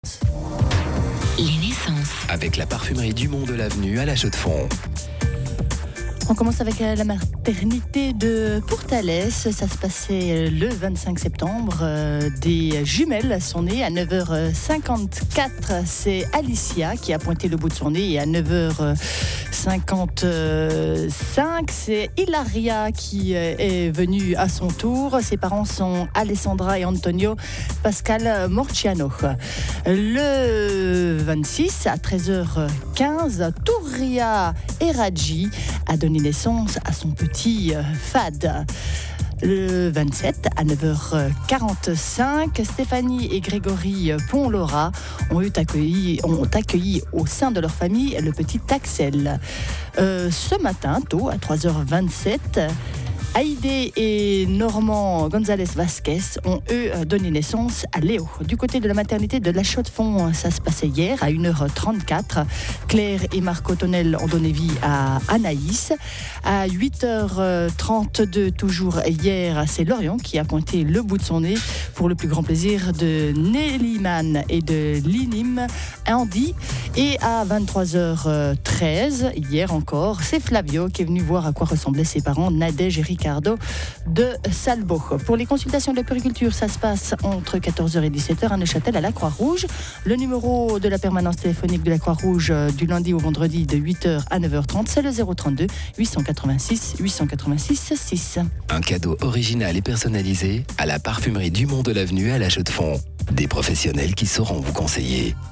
Les naissances. Avec la parfumerie Dumont de l'Avenue à La Chaux-de-Fonds. On commence avec la maternité de Pourtalès. Ça se passait le 25 septembre. Des jumelles sont nées à 9h54. C'est Alicia qui a pointé le bout de son nez. Et à 9h55, c'est Hilaria qui est venue à son tour. Ses parents sont Alessandra et Antonio Pascal Morciano. Le 26, à 13h15, Touria Eradji a donné naissance à son petit Fad. Le 27, à 9h45, Stéphanie et Grégory Pont-Laura ont accueilli au sein de leur famille le petit Axel. Ce matin, tôt, à 3h27, Haïdé et Normand González Vasquez ont, eux, donné naissance à Léo. Du côté de la maternité de La Chaux-de-Fonds, ça se passait hier à 1h34. Claire et Marc Tonnel ont donné vie à Anaïs. À 8h32, toujours hier, c'est Lorient qui a pointé le bout de son nez pour le plus grand plaisir de Nellyman et de Linim Andy. Et à 23h13, hier encore, c'est Flavio qui est venu voir à quoi ressemblaient ses parents, Nadège et Ricardo de Salbo. Pour les consultations de la puériculture, ça se passe entre 14h et 17h à Neuchâtel à la Croix-Rouge. Le numéro de la permanence téléphonique de la Croix-Rouge du lundi au vendredi de 8h à 9h30, c'est le 032 886 886 6. Un cadeau original et personnalisé à la parfumerie Dumont de l'Avenue à La Chaux-de-Fonds. Des professionnels qui sauront vous conseiller.